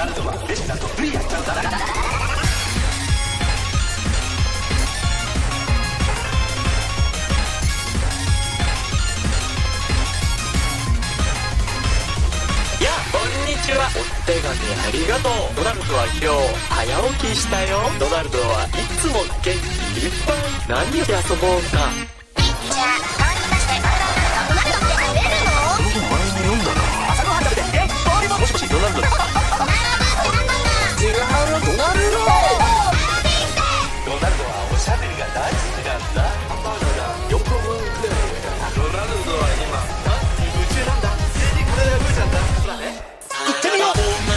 ルドはレジだとフリーやっちゃうんだな。お手紙ありがとう。ドナルドは今日早起きしたよ。ドナルドはいつも元気いっぱい。何で遊ぼうか。 じゃあ代わりに出してドナルドって食べるの？ 前に読んだな。朝ごはん食べてもしもしドナルドです。違うドナルド。ドナルドはおしゃべりが大好きなんだ。ハンバーガーが4個分くらいだ。ドナルドは今夢中なんだ。これがブーちゃんだ。ほらね、行ってみよう。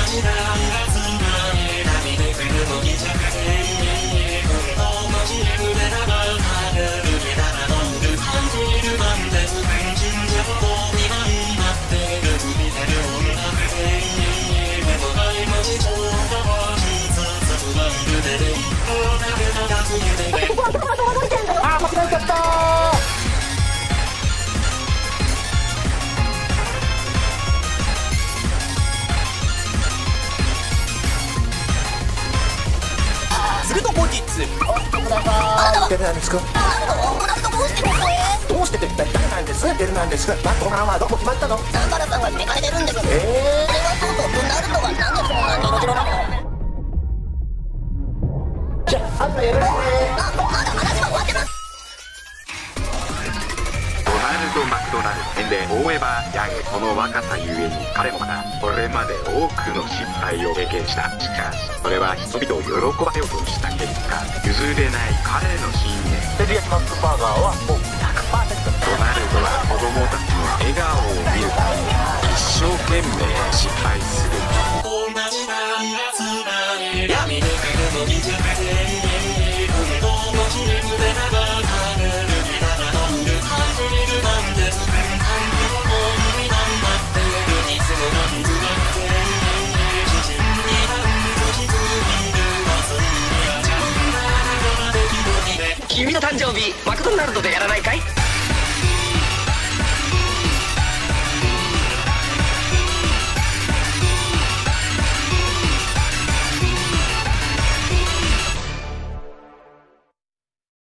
あー、間違えちゃった。すると後日、 あなたはベルナンですか？ ドナルドどうしてここへ？ どうしてって誰なんです？ベルナンです。バットマンはどこ決まったの？ サンバラさんが決めかけてるんだけど、それはそうとドナルドはなんでそんな色白なの？ じゃあ、あとよろしくね。 まだ話は終わってます。 ドナルド・マクドナルドでフォーエバー・ヤング。この若さゆえに彼もまたこれまで多くの失敗を経験した。しかしそれは人々を喜ばせようとした結果、譲れない彼の信念。 テリヤキマックバーガーはもう 100%。 ドナルドは子供たちの笑顔を見るために一生懸命失敗する。 君の誕生日マクドナルドでやらないかい？